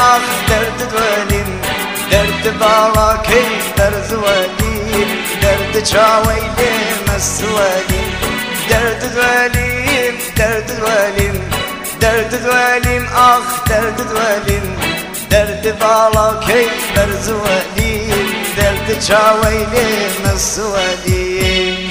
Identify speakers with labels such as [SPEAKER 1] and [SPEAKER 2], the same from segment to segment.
[SPEAKER 1] آخ درد دولیم درد بالا کی درد ولیم درد چاویلیم السولیم درد دولیم درد دولیم درد دولیم آخ درد دولیم درد بالا کی درد ولیم درد چاویلیم السولیم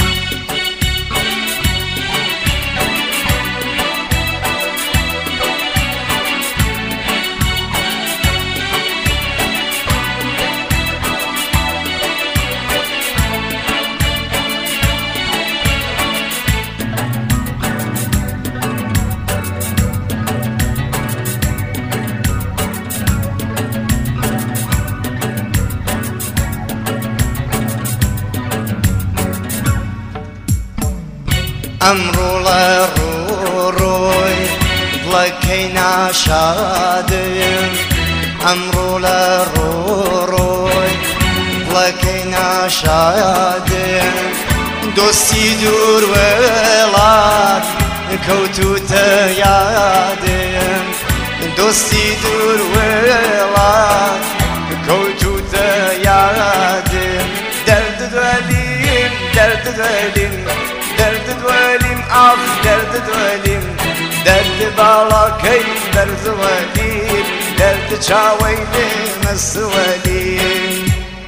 [SPEAKER 1] ئەمڕۆ لە ڕۆڕۆی بڵەکەی ناشادم ئەمڕۆ لە ڕۆڕۆی بڵەکەی ناشادم دۆستی دوور وێڵات کەوتوتە یادم دۆستی دوور وێڵات کەوتوتە یادم دەرد دوێلیم دەرد دوێلیم درد دولیم آخ درد دولیم درد بالا کی درد ولیم درد چاویلیم السولیم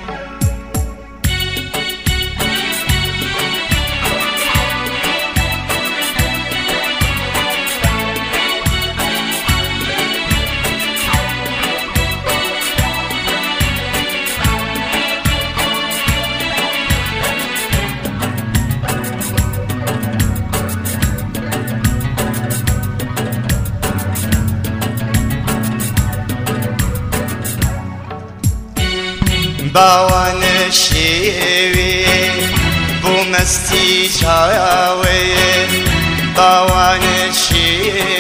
[SPEAKER 1] باوانە شێوێ بۆ مەستی چاوێ باوانە شێوێ